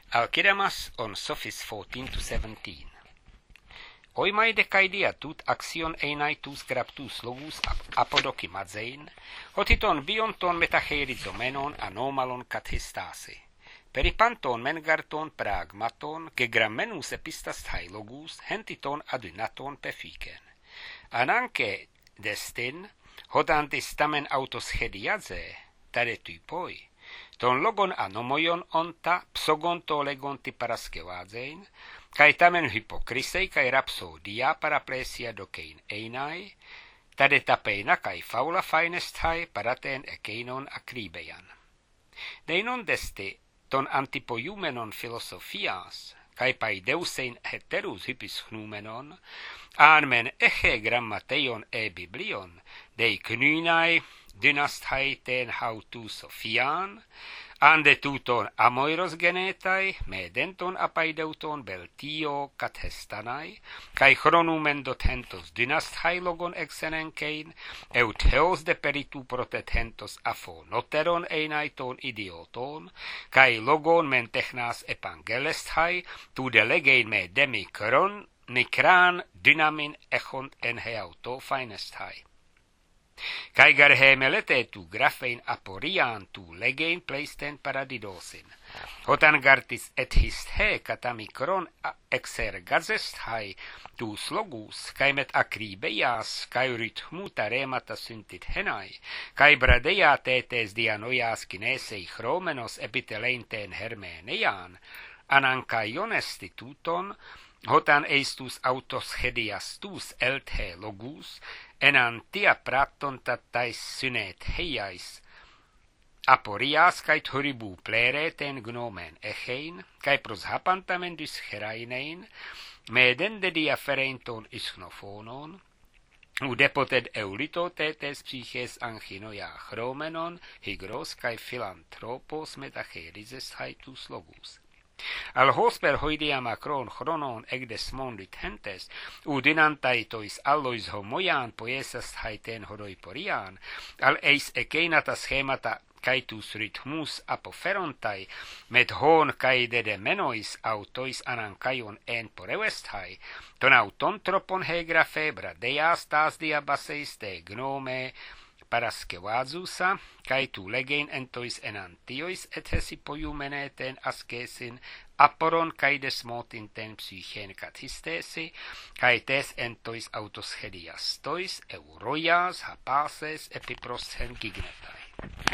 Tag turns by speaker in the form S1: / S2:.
S1: Alcidamas on Sophis 14-17. Oimai decaidia tut axion einai tus graptus logus apodoki madzein, hotiton bionton metacherizomenon anomalon kathistase. Peripanton mengarton pragmaton, gegramenus epistas thai logus, hentiton adunaton pefiken. Ananke destin, hodantis tamen autos hediaze, tade typoi, ton logon anomoion onta psogonto legonti paraskevazein, kai tamen hypokrisei kai rapsodia paraplesia dokein einai, tade tapeina kai faula fainesthai paraten ekeinon akribejan. Deinon deste ton antipoiumenon filosofias, kai paideusein heterus hypis hnumenon, anmen eche grammateion e biblion, dei knynai dynasthai ten hautu Sofian, ande tuton amoiros genetai, medenton apaideuton beltio kathestanai, kai chronumen dotentos dynasthai logon exenenkein, eut heos de peritu protetentos afo noteron einaiton idioton, kai logon men technas evangelesthai, tu delegein me demikron, nikran dynamin echont en heauto fainesthai. Kai garhe melete tu graphein aporian tu legein pleisten paradidosin. Hotan gartis et histhe katamikron exergazesthai tu slogus, kai met akribeias, kai rhythmuta remata syntit henai, kai bradeia tetes dianoias kinesei chromenos epiteleinten hermeneian, anankai honestituton, hotan eistus autos hediastus elthe logus, enantia praton tatais synet heiais, aporias kai thoribu plereten gnomen echein, kai proshapantamen dyscherainein, meden de diaferenton ischnophonon, udepoted eulito tetes psyches anginoia chromenon, hygros kai philanthropos metacherises haitus logus. Al hosper hoidia macron chronon egdes mondit hentes, udinantaitois allois homoian poesas haiten horoiporian, al eis ekeinata schemata kaitus rhythmus apoferontai, met hon kaidede menois autois anankaion en porevesthai, ton auton tropon hegrafe bradeas tas diabaseis te gnome, paraskevazusa, kai tu legein entois enantiois et hesipoiumeneten askesin, aporon kai desmotin ten psychen kathistesi, kai tes entois autos hediastois, euroias, hapases, epipros hen gignetai.